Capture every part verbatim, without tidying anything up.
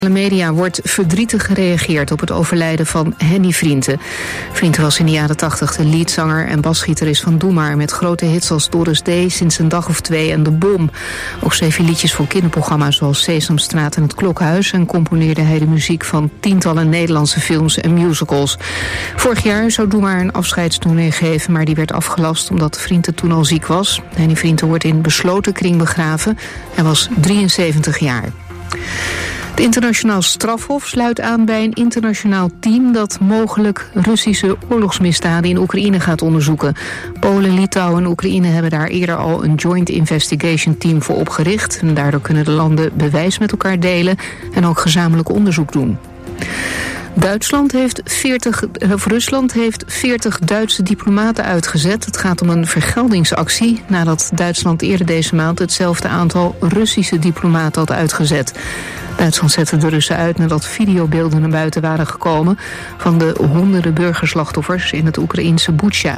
De media wordt verdrietig gereageerd op het overlijden van Henny Vrienden. Vrienden was in de jaren tachtig de leadzanger en basgitarist van Doe Maar, met grote hits als Doris D, Sinds een dag of twee en De Bom. Ook schreef hij liedjes voor kinderprogramma's zoals Sesamstraat en Het Klokhuis en componeerde hij de muziek van tientallen Nederlandse films en musicals. Vorig jaar zou Doe Maar een afscheidstournee geven, maar die werd afgelast omdat Vrienden toen al ziek was. Henny Vrienden wordt in besloten kring begraven. Hij was drieënzeventig jaar. Het internationaal strafhof sluit aan bij een internationaal team dat mogelijk Russische oorlogsmisdaden in Oekraïne gaat onderzoeken. Polen, Litouwen en Oekraïne hebben daar eerder al een Joint Investigation Team voor opgericht. En daardoor kunnen de landen bewijs met elkaar delen en ook gezamenlijk onderzoek doen. Duitsland heeft veertig, of Rusland heeft veertig Duitse diplomaten uitgezet. Het gaat om een vergeldingsactie nadat Duitsland eerder deze maand hetzelfde aantal Russische diplomaten had uitgezet. Duitsland zette de Russen uit nadat videobeelden naar buiten waren gekomen van de honderden burgerslachtoffers in het Oekraïense Butsja.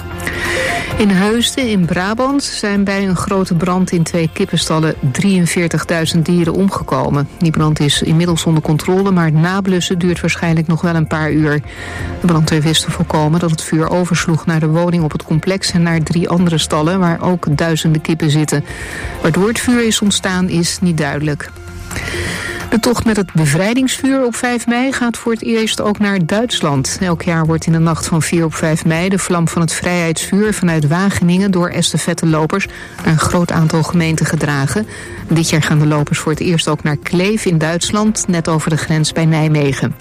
In Heusden in Brabant zijn bij een grote brand in twee kippenstallen drieënveertigduizend dieren omgekomen. Die brand is inmiddels onder controle, maar het nablussen duurt waarschijnlijk nog wel een paar uur. De brandweer wist te voorkomen dat het vuur oversloeg naar de woning op het complex en naar drie andere stallen waar ook duizenden kippen zitten. Waardoor het vuur is ontstaan is niet duidelijk. De tocht met het bevrijdingsvuur op vijf mei gaat voor het eerst ook naar Duitsland. Elk jaar wordt in de nacht van vier op vijf mei de vlam van het vrijheidsvuur vanuit Wageningen door estafettelopers naar een groot aantal gemeenten gedragen. Dit jaar gaan de lopers voor het eerst ook naar Kleef in Duitsland, net over de grens bij Nijmegen.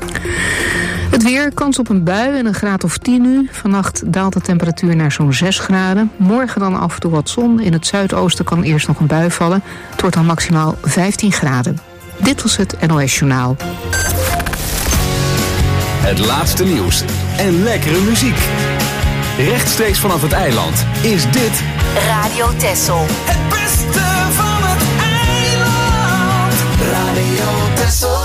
Het weer, kans op een bui en een graad of tien nu. Vannacht daalt de temperatuur naar zo'n zes graden. Morgen dan af en toe wat zon. In het zuidoosten kan eerst nog een bui vallen. Het wordt dan maximaal vijftien graden. Dit was het N O S Journaal. Het laatste nieuws en lekkere muziek. Rechtstreeks vanaf het eiland is dit Radio Texel. Het beste van het eiland. Radio Texel.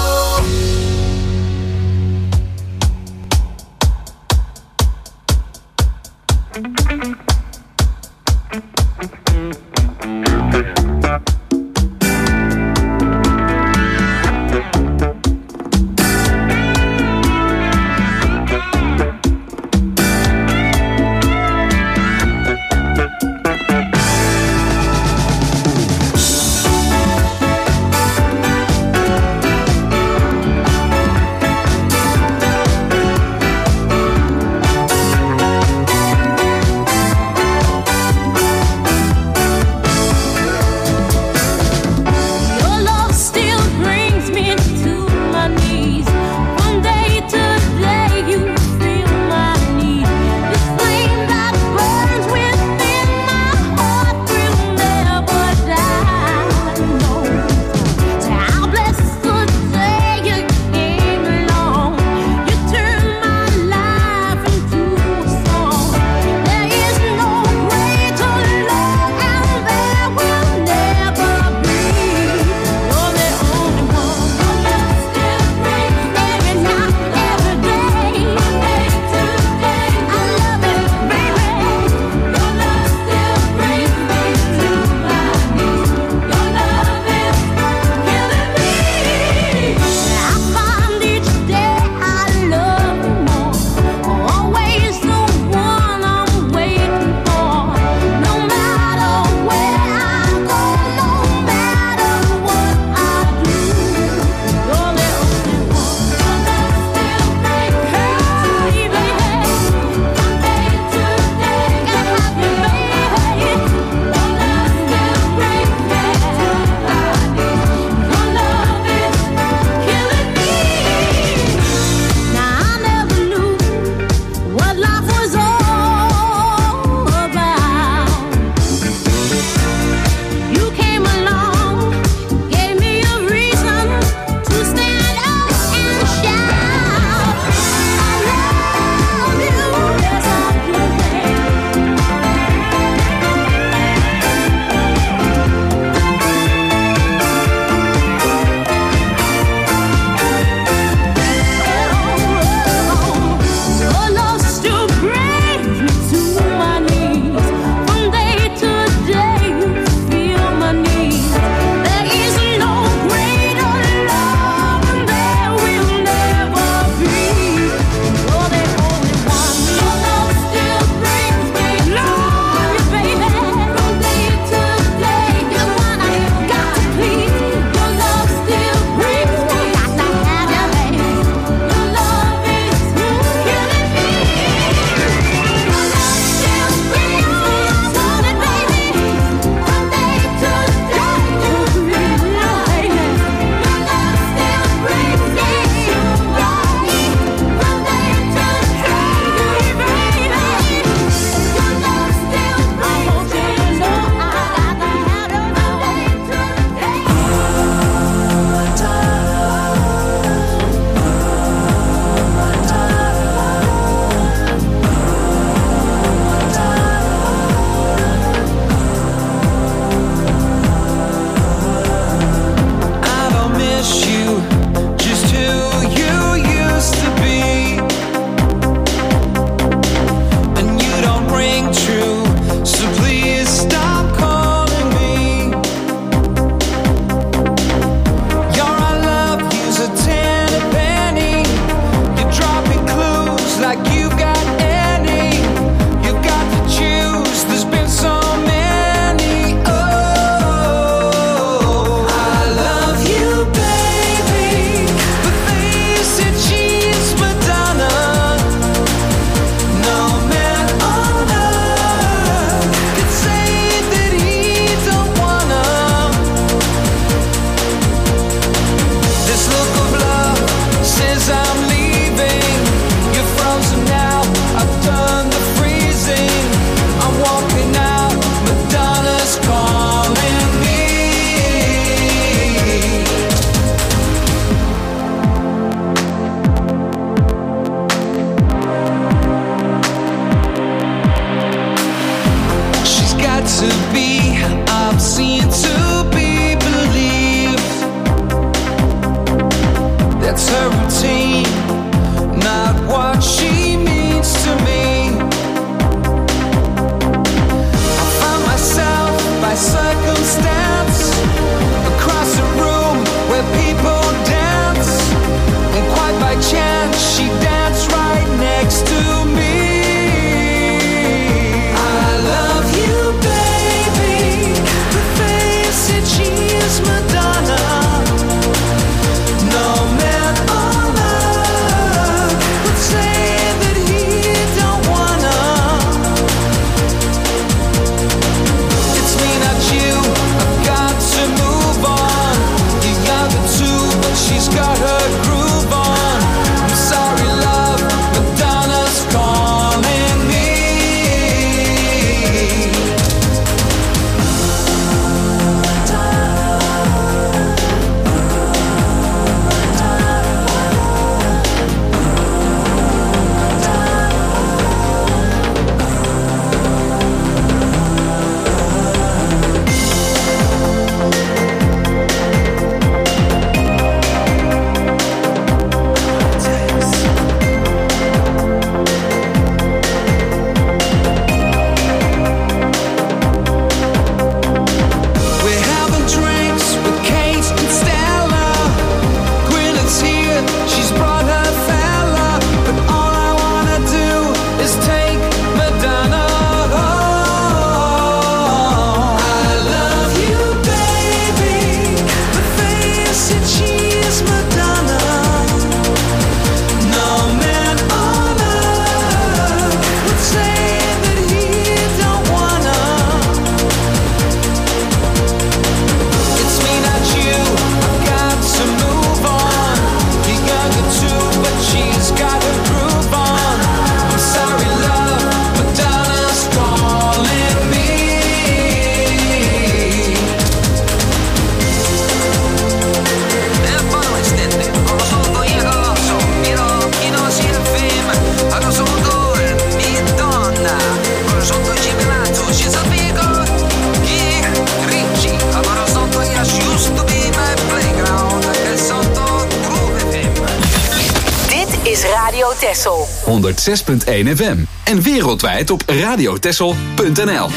Radio Texel. honderd zes punt één F M. En wereldwijd op radiotexel punt n l.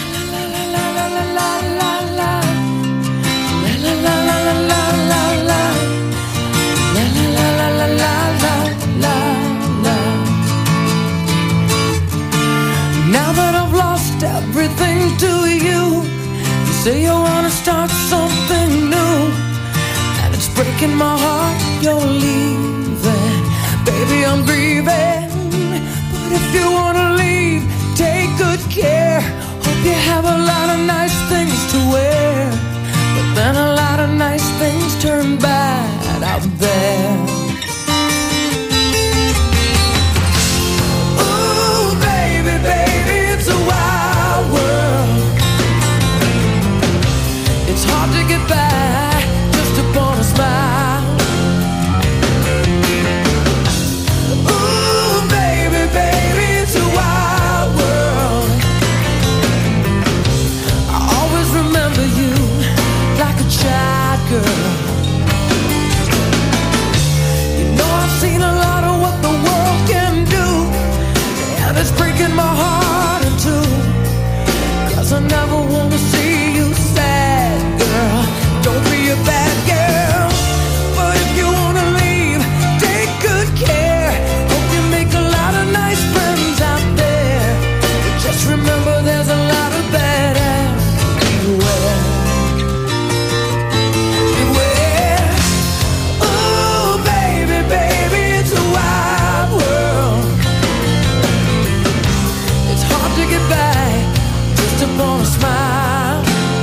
Everything to you. You say you wanna start something new, and it's breaking my heart you're leaving. Baby, I'm grieving, but if you wanna leave, take good care. Hope you have a lot of nice things to wear, but then a lot of nice things turn bad out there. Ooh, baby, baby, it's a wild world. It's hard to get by just upon a smile. Ooh, baby, baby, it's a wild world. I always remember you like a child girl. You know I've seen a lot of what the world can do, and it's breaking my heart in two. 'Cause I never wanna see you sad, girl. Don't be a bad girl. But if you wanna leave, take good care. Hope you make a lot of nice friends out there. But just remember there's a lot of bad ass. Beware. Beware. Ooh, baby, baby, it's a wild world. It's hard to get by just upon a smile.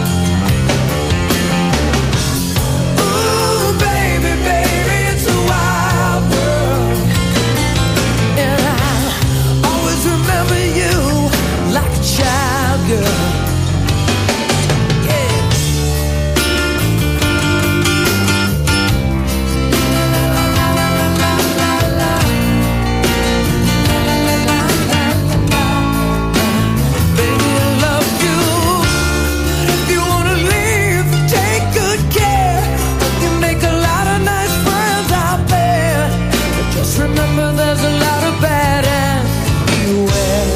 Ooh, baby, baby, it's a wild world. And I always remember you like a child girl. Yeah. Baby, I love you, but if you wanna leave, take good care. Hope you make a lot of nice friends out there. But just remember there's a lot of bad and beware.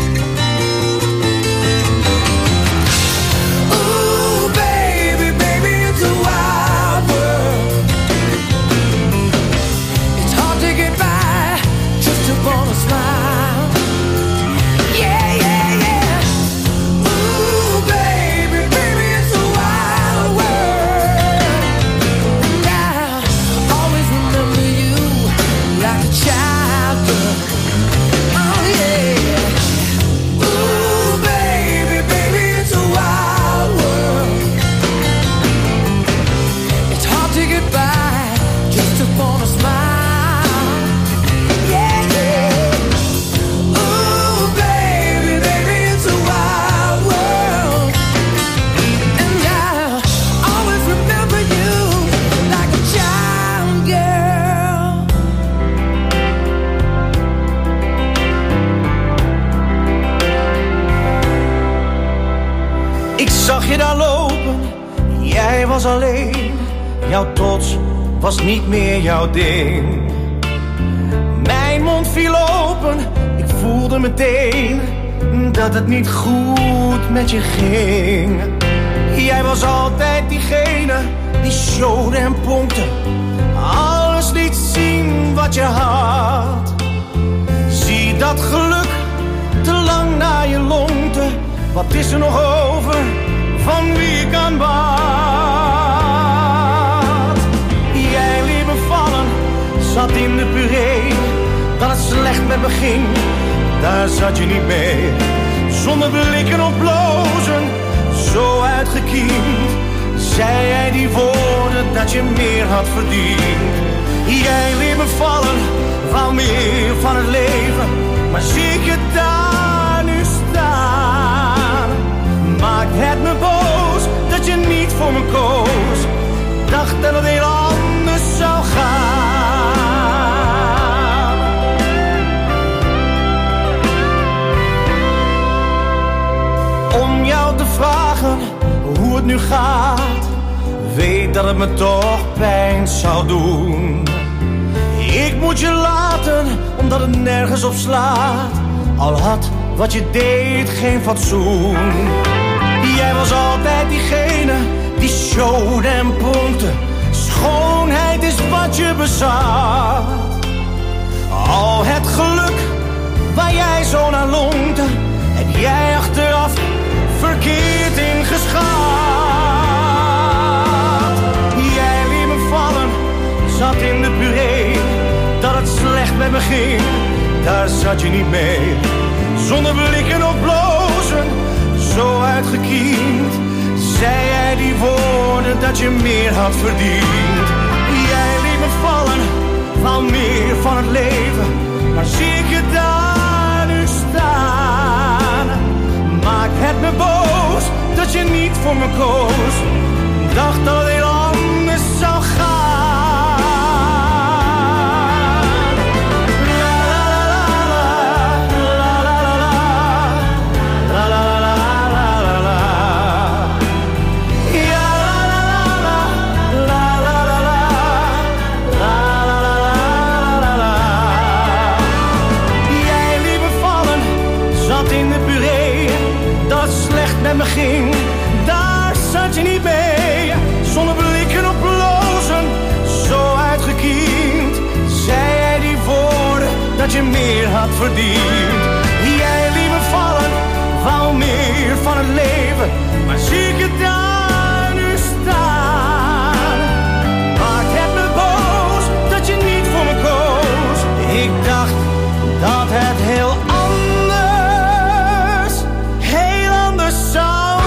Ooh, baby, baby, it's a wild world. It's hard to get by just upon a smile. Yeah, yeah, yeah. Ooh, baby, baby, it's a wild world. And I always remember you like a child girl. Oh, yeah. Ooh, baby, baby, it's a wild world. It's hard to get by just upon a smile. Yeah, yeah. Ooh, baby, baby, it's a wild world. And I always remember you like a child girl. Ik zag je daar lopen, jij was alleen. Jouw trots was niet meer jouw ding. Mijn mond viel open, ik voelde meteen dat het niet goed met je ging. Jij was altijd diegene die showde en pompte, alles liet zien wat je had. Zie dat geluk te lang naar je lonkte. Wat is er nog over van wie ik aanbad? Jij liet me vallen, zat in de puree. Dat het slecht met me ging, daar zat je niet mee. Zonder blikken of blozen, zo uitgekiend, zei jij die woorden dat je meer had verdiend. Jij liet me vallen, wou meer van het leven, maar zie ik je daar nu staan. Maakt het me boos dat je niet voor me koos. Dacht dat het heel anders zou gaan. Om jou te vragen hoe het nu gaat, weet dat het me toch pijn zou doen. Ik moet je laten, dat het nergens op slaat. Al had wat je deed geen fatsoen. Jij was altijd diegene die showde en pronkte. Schoonheid is wat je bezat. Al het geluk waar jij zo naar longte, heb jij achteraf verkeerd ingeschat. Jij liet me vallen, zat in de puree. Dat het slecht met me ging, daar zat je niet mee. Zonder blikken of blozen, zo uitgekiend, zei jij die woorden dat je meer had verdiend. Jij liet me vallen, wou meer van het leven, maar zie ik je daar nu staan. Maakt het me boos dat je niet voor me koos. Dacht dat het heel anders zou gaan. Met me ging, daar zat je niet mee. Zonder blikken op blozen, zo uitgekiend, zei jij die woorden dat je meer had verdiend. Jij liet me vallen, wou meer van het leven, maar zie ik je daar nu staan. Maakt het me boos dat je niet voor me koos. Ik dacht dat het heel anders zou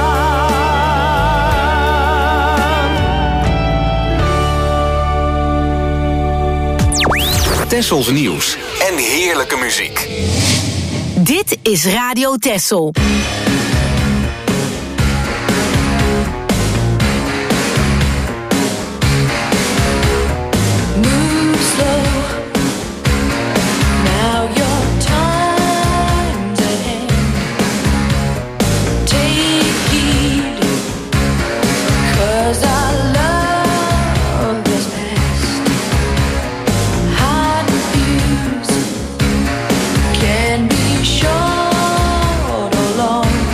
gaan. Tessels nieuws en heerlijke muziek. Dit is Radio Tessel. Can be short or long.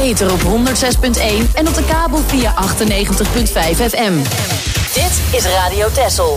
ether op honderd zes punt één en op de kabel via achtennegentig punt vijf F M. Dit is Radio Texel.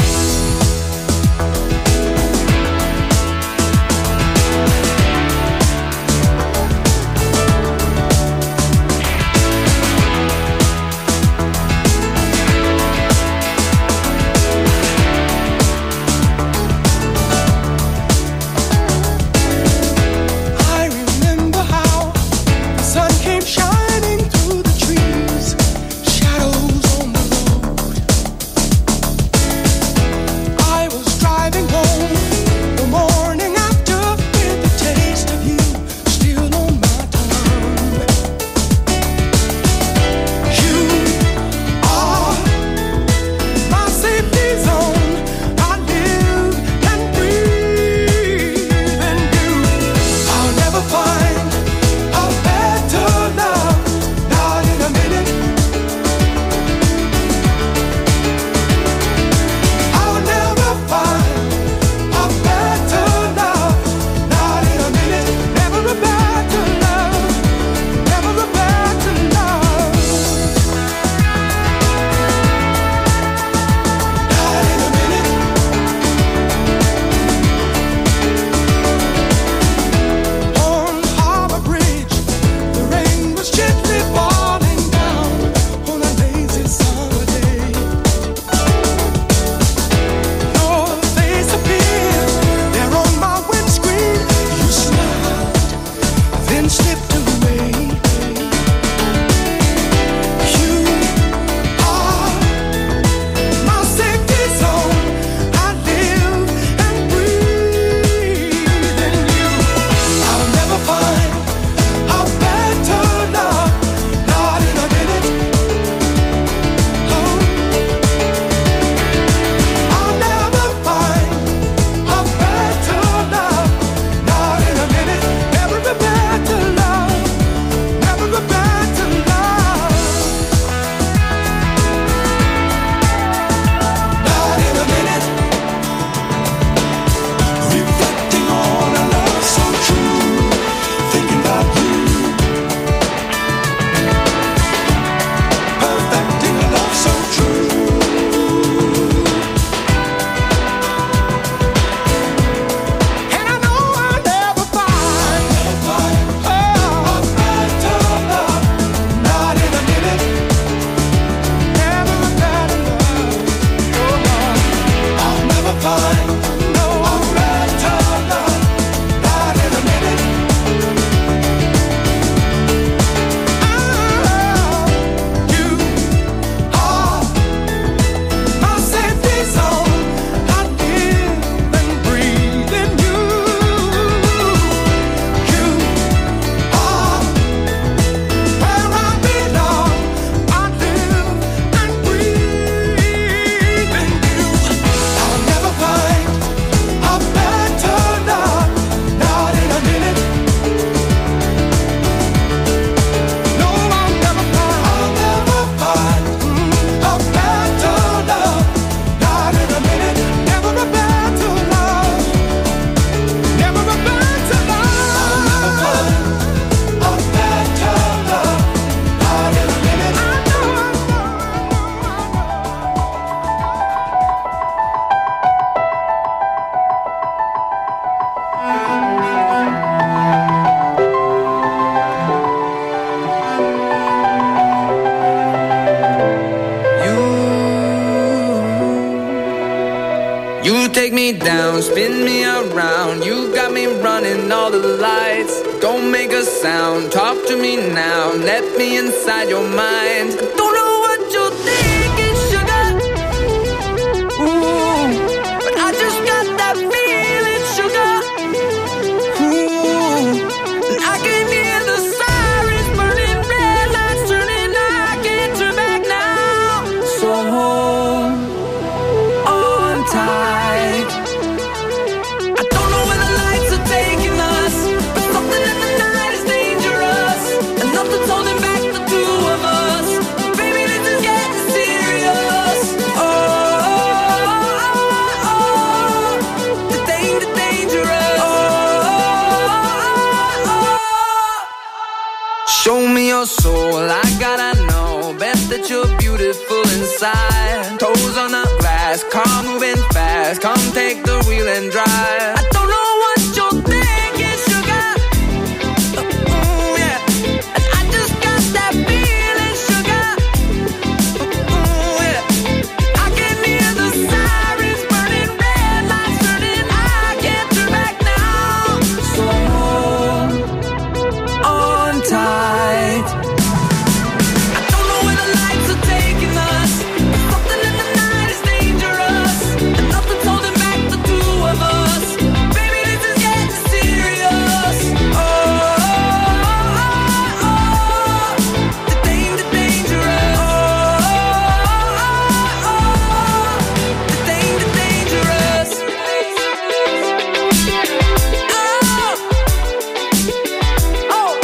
take me down, spin me around. You got me running all the lights. Don't make a sound, talk to me now. Let me inside your mind. Don't know what you're thinking, sugar. Ooh, but I just got that feeling, sugar. Ooh, and I can hear the sirens burning, red lights turning. I can't turn back now. So hold on tight. I don't know where the lights are taking us, but something in the night is dangerous, and nothing's holding back the two of us. Baby, full inside. Toes on the glass, car moving fast. Come take the wheel and drive. I don't know what you're thinking, sugar. Uh, ooh, yeah. And I just got that feeling, sugar. Uh, ooh, yeah. I can hear the sirens burning, red lights turning. I can't turn back now. So hold on tight. I don't know where the lights are taking us. Something in the night is dangerous, and nothing's holding back the two of us. Baby, this is getting serious. Oh, oh, oh, oh. The danger, dangerous. Oh, oh, oh. The danger, dangerous. Oh, oh.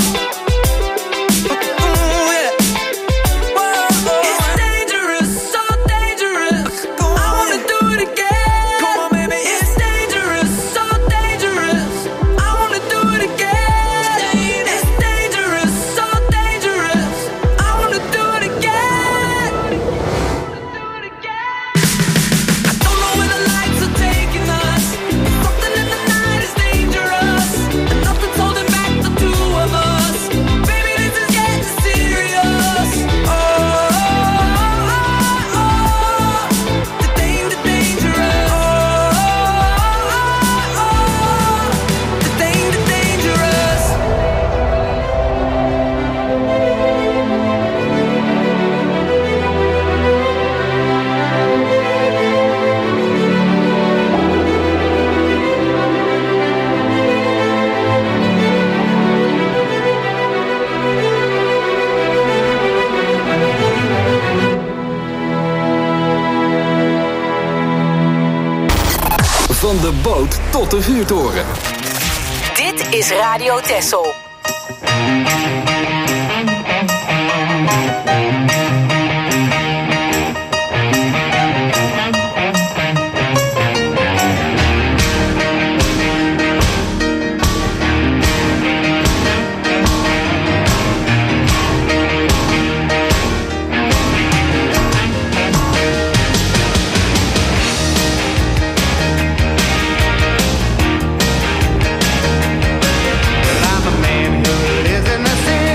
Ooh, yeah. Whoa, it's dangerous, so dangerous. I wanna do it again. Come on, baby. It's dangerous, so dangerous. I wanna do it again. It's dangerous, so dangerous. I wanna do it again. Do it again. I don't know where the lights are taking us. Something in the night is dangerous, and nothing's holding back the two of us. Baby, this is getting serious. Oh, oh, oh, oh. The danger, dangerous. Oh, oh, oh. The danger, dangerous. Van de boot tot de vuurtoren. Dit is Radio Texel. I'm a man who lives in the city.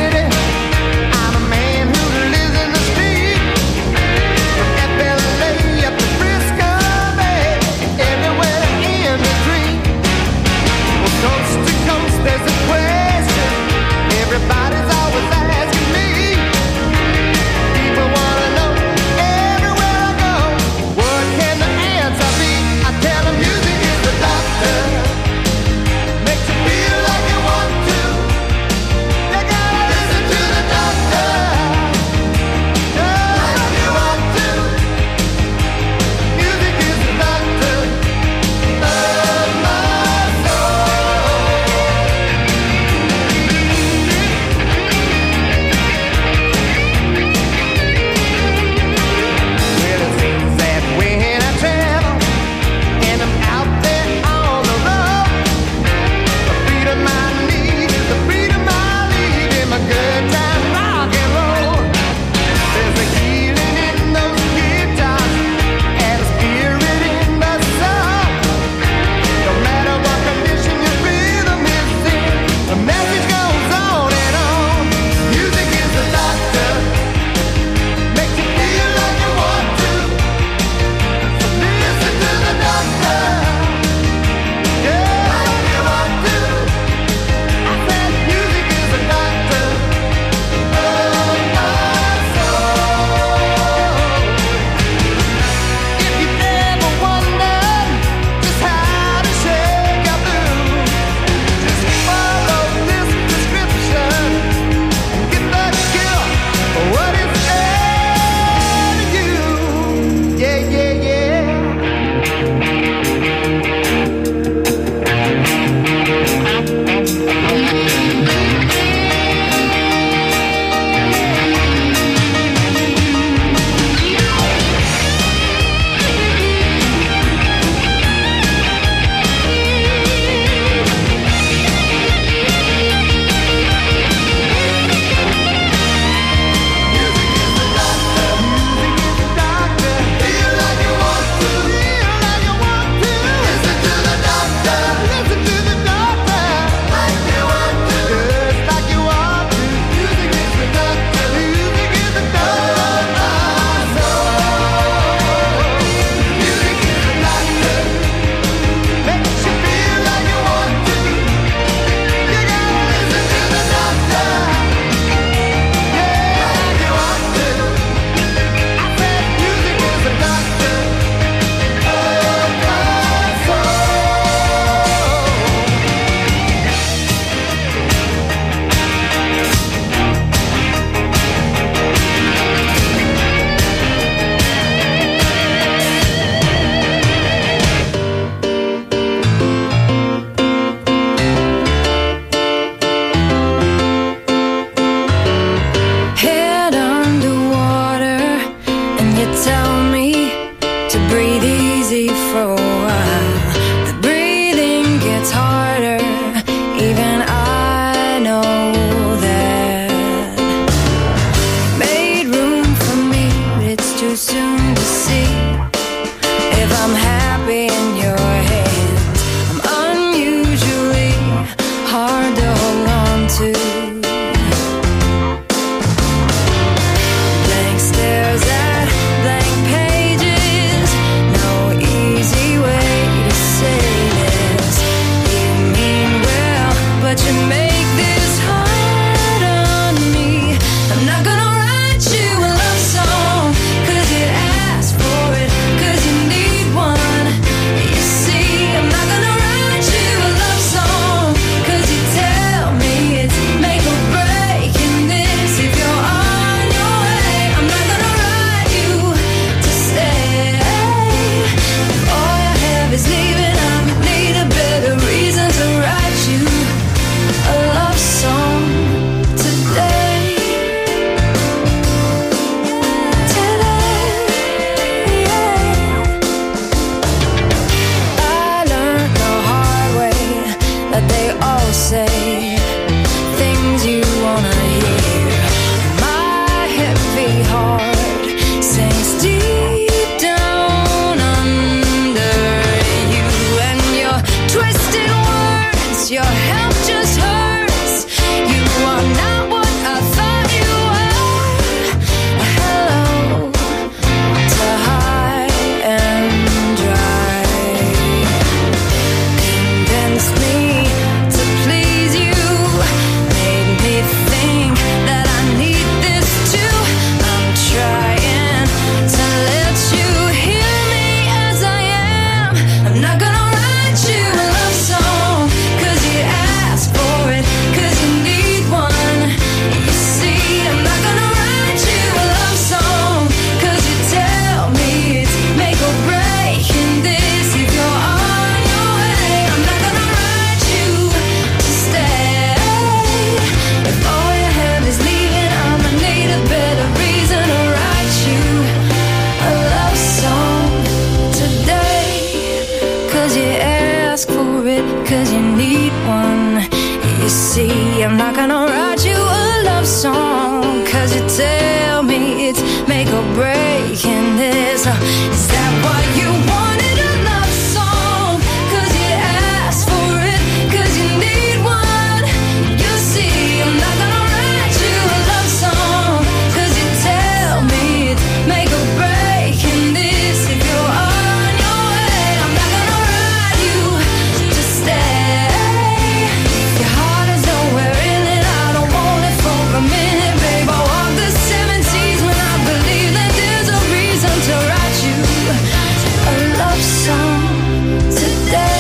cause you need one. You see, I'm not gonna write you a love song, cause you tell me it's make or break. And this, uh, is that what you wanted, a love song? Cause you asked for it, cause you need one. You see, I'm not gonna write you a love song, cause you tell me it's make or break. And this, if you're on your way, I'm not gonna write you to stay. Your heart is nowhere in it, I don't want it for a minute, babe. I walk the seven seas when I believe that there's a reason to write you a love song today.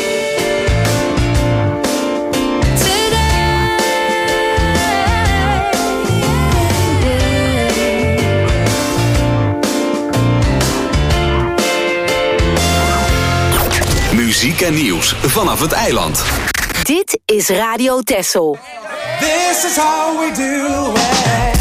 Muziek en nieuws vanaf het eiland. Dit is Radio Texel. This is how we do it.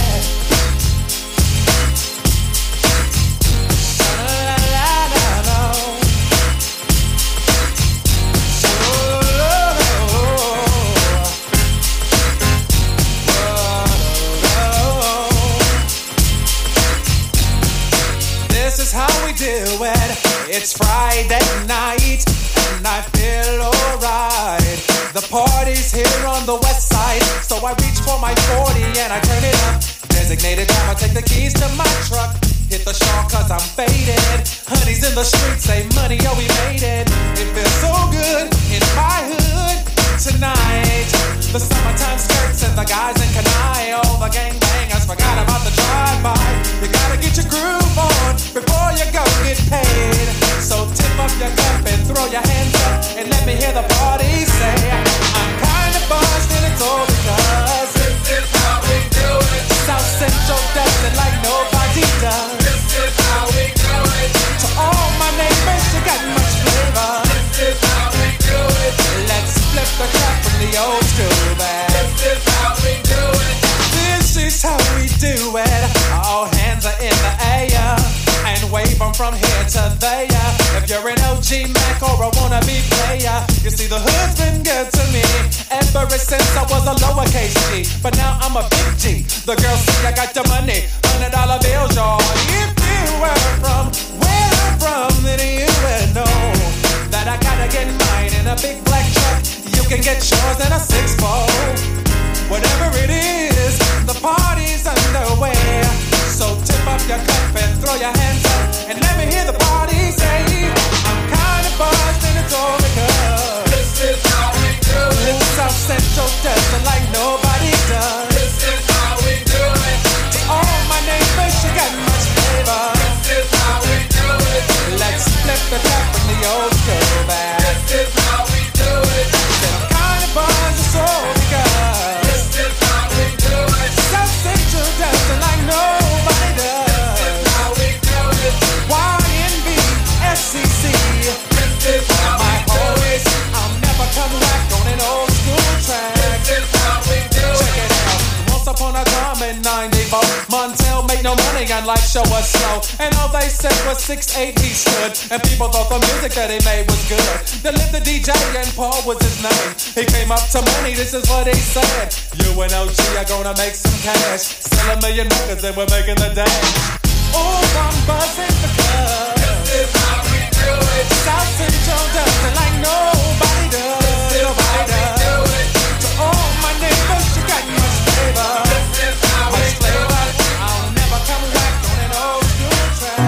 This is how we do it. It's Friday night and I feel alright. The party's here on the west side, so I reach for my forty and I turn it up. Designated driver, take the keys to my truck. Hit the shawl cause I'm faded. Honey's in the streets, say money, oh we made it. It feels so good in my hood tonight. The summertime skirts and the guys in Kanai. All the gangbangers forgot about the drive-by. You gotta get your groove on before you go get paid. So tip up your cup and throw your hands up and let me hear the party say, I'm kinda buzzed and it's all because this is how we do it. South Central does it like nobody does. This is how we do it. To all my neighbors, you got much flavor. This is how we do it. Let's flip the crap from the old school back. This is how we do it. This is how we do it. All hands are in the air and wave them from here to there. If you're an O G Mac or a wannabe player, you see the hood's been good to me ever since I was a lowercase G. But now I'm a big G. The girls see I got the money, hundred dollar bills, y'all. If you were from where I'm from, then you would know that I gotta get mine in a big black truck. You can get yours in a six four. Whatever it is, the party's underway. So tip up your cup and throw your hands up and let me hear the party say, I'm kinda buzzed and it's all because this is how we do it. South Central does it like nobody does. This is how we do it. To all my neighbors, you got much flavor. This is how we do it. Let's flip the tap from the old school back. This is how we do it. Said I'm kinda buzzed, it's all because this is how we do it. South Central does it like nobody does. This is how we do it. Y N B, S C C. This is how we do it. I'll never come back on an old school track. This is how we do it. Check it out. Once upon a time in ninety-four, Montel made no money and life show was slow. And all they said was six eight he stood. And people thought the music that he made was good. Then lived the D J and Paul was his name. He came up to money, this is what he said. You and O G are gonna make some cash. Sell a million records and we're making the dash. Oh, I'm buzzing because this is how we do it. South Central does it like nobody does. This is nobody how we do it. To all my neighbors, you got much flavor. This is how much we flavor. Do it. I'll never come back on an old school track.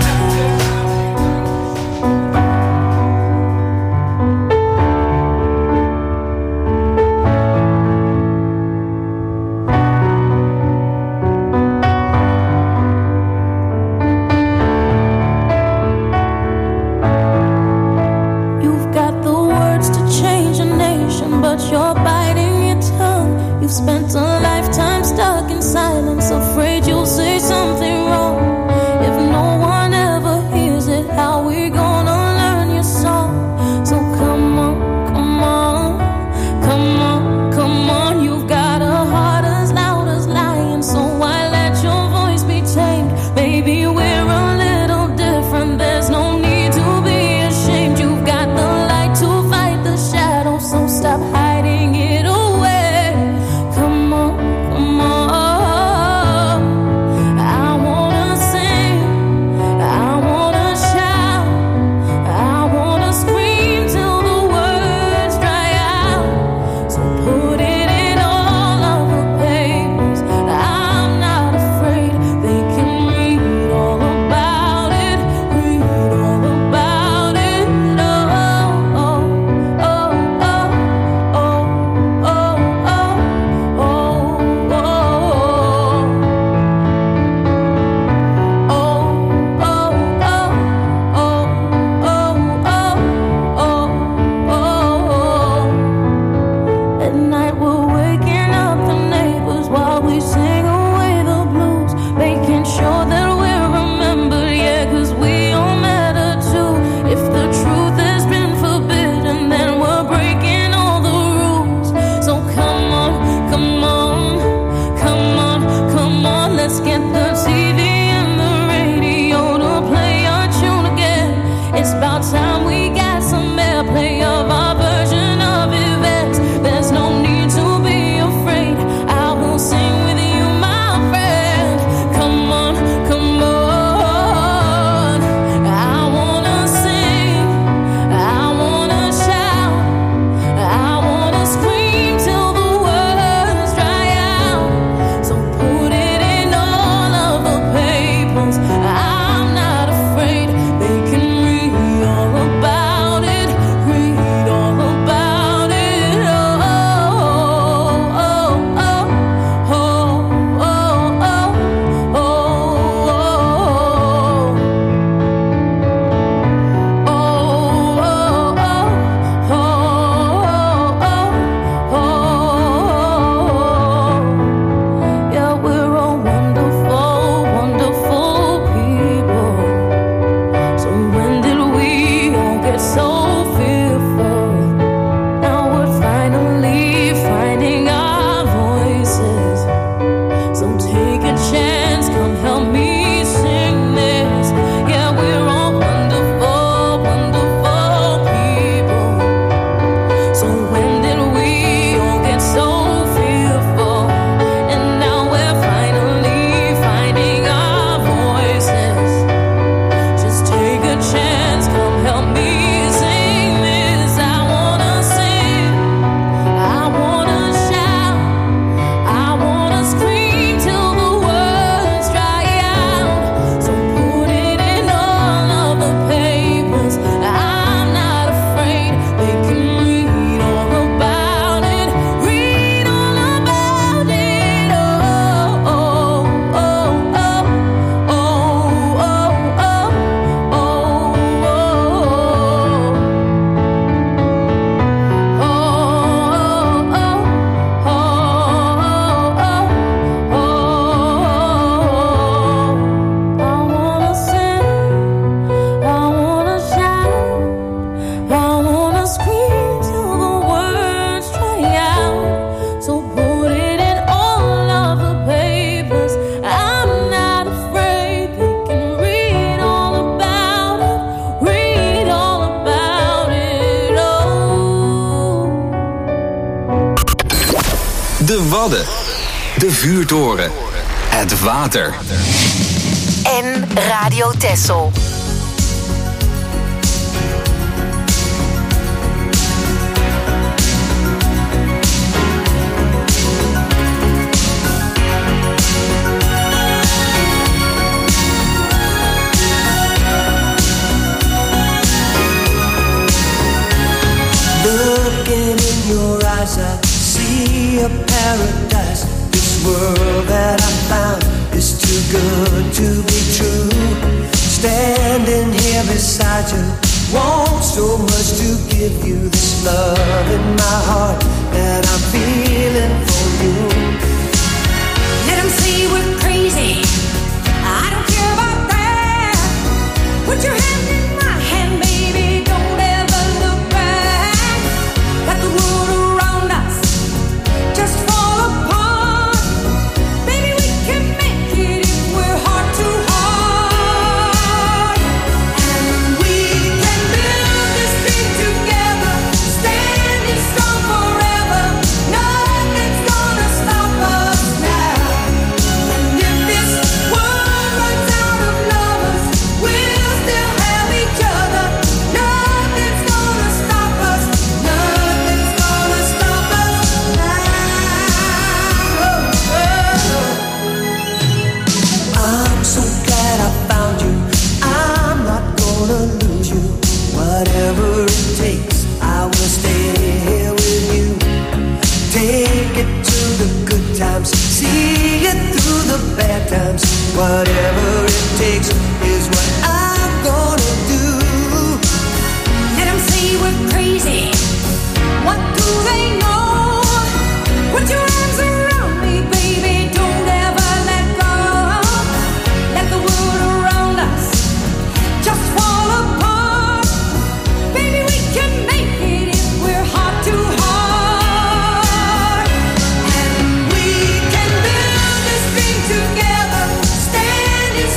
You've got the words to De Wadden. De Vuurtoren. Het water. En Radio Texel. Looking in your eyes, I see a paradise. This world that I found is too good to be true. Standing here beside you, want so much to give you this love in my heart that I'm feeling for you. Let them say we're crazy, I don't care about that. Put your hand in my hand, baby, don't ever look back. Let the world around us just fall apart. Baby, we can make it if we're heart to heart. And we can build this thing together, standing strong forever. Nothing's gonna stop us now. And if this world runs out of lovers, we'll still have each other. Nothing's gonna stop us. Nothing's gonna stop us now. I'm so glad I found you. I'm not gonna lose you. Whatever it takes, I will stay here with you. Take it to the good times, see it through the bad times. Whatever it takes is what I'm gonna do. Let them say we're crazy. What do they know? Put your arms around me, baby. Don't ever let go. Let the world around us just fall apart. Baby, we can make it if we're heart to heart. And we can build this thing together, standing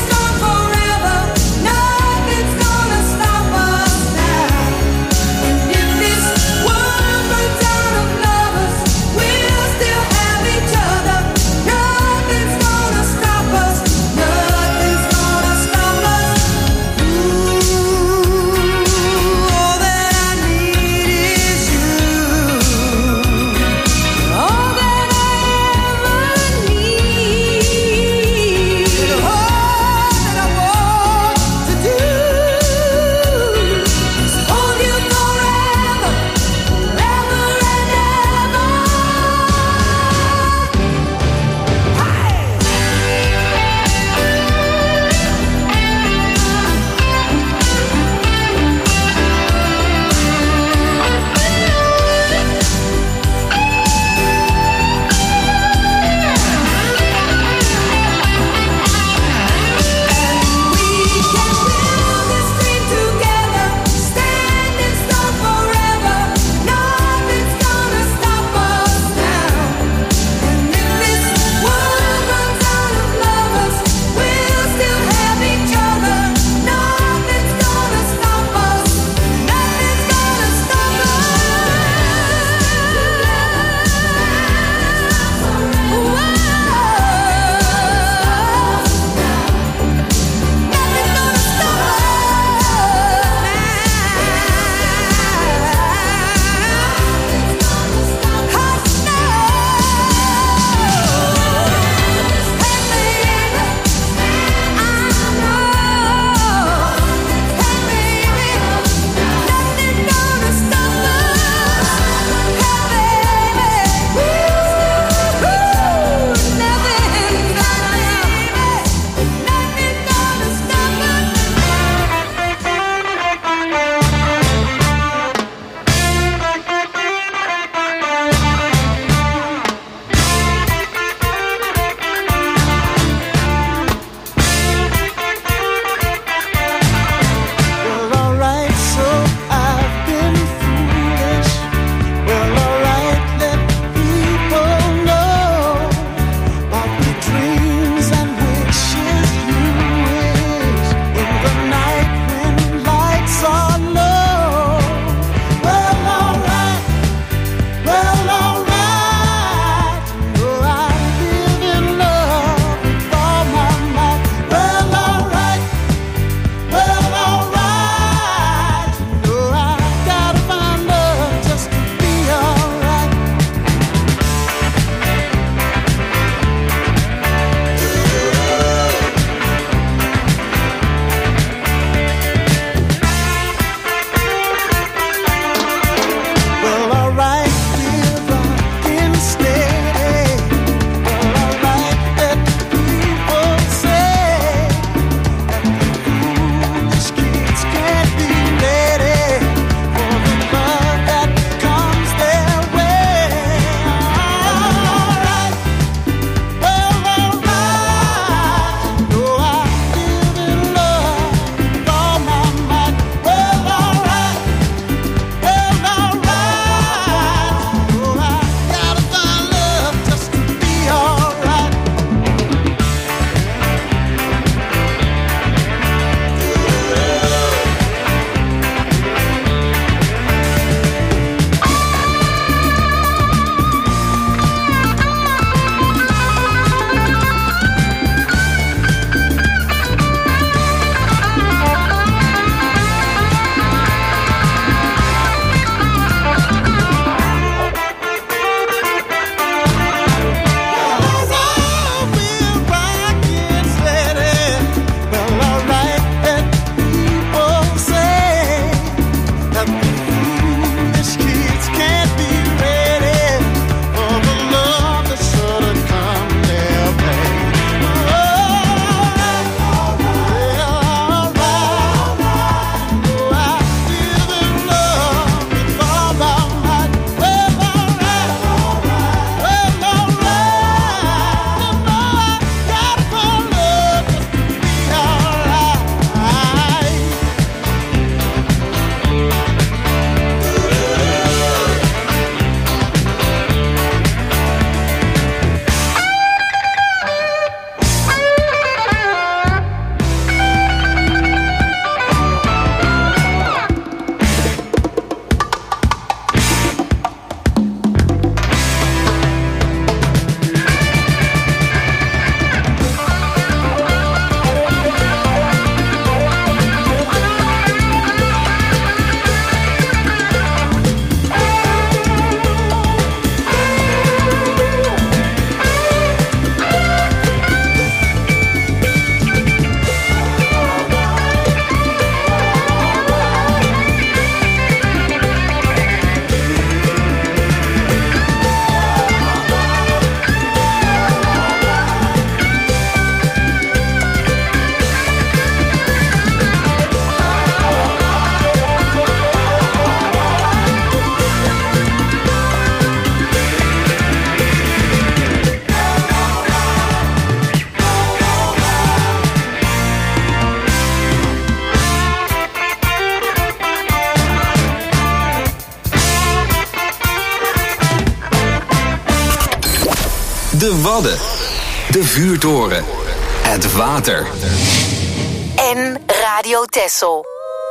de Wadden, de Vuurtoren, het water. En Radio Texel.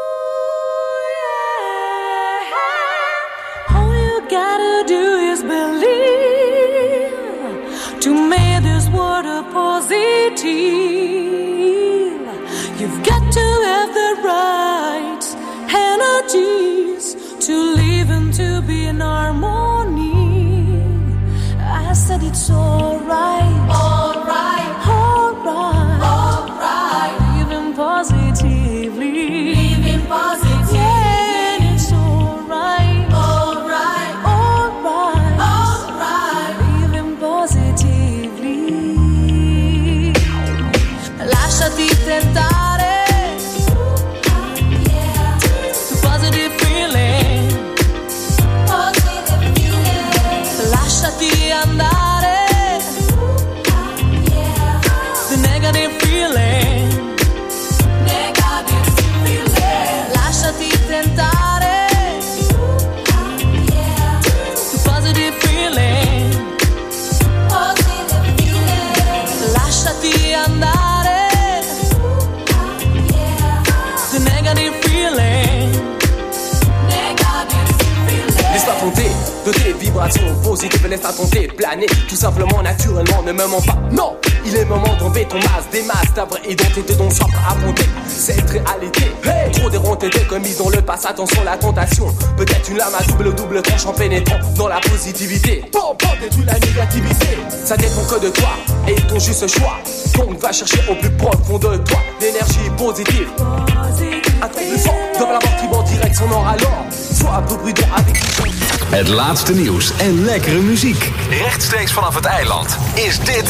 All you gotta do is believe to make this world a positive. You've got to have the right energies to live and to be in harmony. I said it's alright, alright, alright, alright. Living positively, living positively. Yeah, and it's alright, alright, alright, alright. Living positively. Lasciati tentare. To positive feeling, positive feeling. Lasciati andare. The negative feeling, negative feeling. Lasciati tentare. The positive feeling, positive feeling. Lasciati andare. The negative feeling, negative feeling. Laisse-toi tenter de tes vibrations positives, laisse-toi tenter de planer. Tout simplement, naturellement, ne me mens pas. Non, il est moment d'enlever ton masque, des masques, ta vraie identité dont soif à affronter cette réalité. Hey, trop déronté, commise dans le passé, attention la tentation. Peut-être une lame à double double tranchant pénétrant dans la positivité. Bon, bon, détruis la négativité. Ça dépend que de toi et ton juste choix. Donc va chercher au plus profond de toi l'énergie positive. Un truc plus fort dans la mort qui va en direction nord alors. Sois un peu prudent avec les gens. Het laatste nieuws en lekkere muziek. Rechtstreeks vanaf het eiland is dit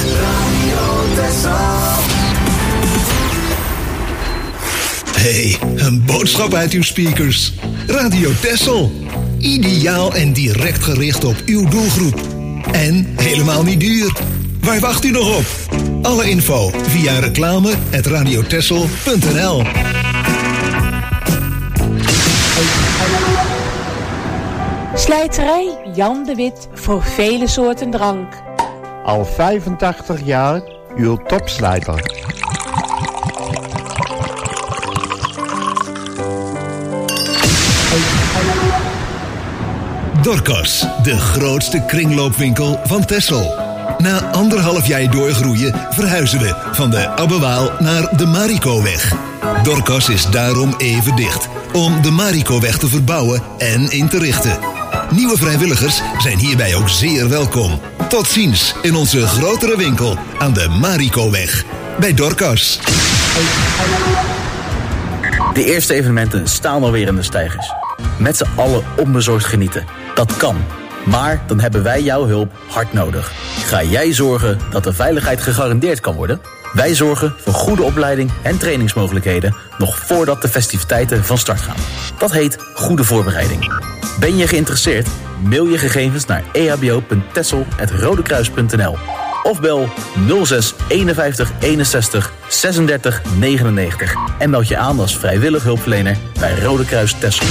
Hey, een boodschap uit uw speakers. Radio Texel. Ideaal en direct gericht op uw doelgroep. En helemaal niet duur. Waar wacht u nog op? Alle info via reclame at radiotexel punt n l. Slijterij Jan de Wit voor vele soorten drank. Al vijfentachtig jaar uw topslijter. Dorcas, de grootste kringloopwinkel van Texel. Na anderhalf jaar doorgroeien verhuizen we van de Abbewaal naar de Marikoweg. Dorcas is daarom even dicht, om de Marikoweg te verbouwen en in te richten. Nieuwe vrijwilligers zijn hierbij ook zeer welkom. Tot ziens in onze grotere winkel aan de Marikoweg bij Dorcas. De eerste evenementen staan alweer in de steigers. Met z'n allen onbezorgd genieten. Dat kan. Maar dan hebben wij jouw hulp hard nodig. Ga jij zorgen dat de veiligheid gegarandeerd kan worden? Wij zorgen voor goede opleiding en trainingsmogelijkheden nog voordat de festiviteiten van start gaan. Dat heet goede voorbereiding. Ben je geïnteresseerd? Mail je gegevens naar e h b o punt texel apenstaartje rodekruis punt n l of bel nul zes eenenvijftig eenenzestig zesendertig negenennegentig en meld je aan als vrijwillig hulpverlener bij Rode Kruis Texel.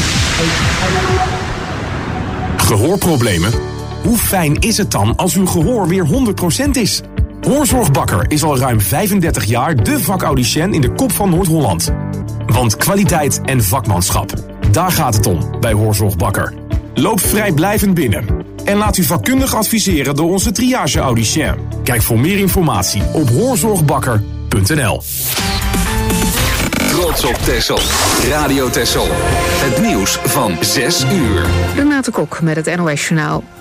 Gehoorproblemen? Hoe fijn is het dan als uw gehoor weer honderd procent is? Hoorzorg Bakker is al ruim vijfendertig jaar de vakaudiënt in de kop van Noord-Holland. Want kwaliteit en vakmanschap, daar gaat het om bij Hoorzorg Bakker. Loop vrijblijvend binnen en laat u vakkundig adviseren door onze triage-audicien. Kijk voor meer informatie op hoorzorgbakker punt n l. Trots op Texel. Radio Texel. Het nieuws van zes uur. Renate Kok met het N O S Journaal.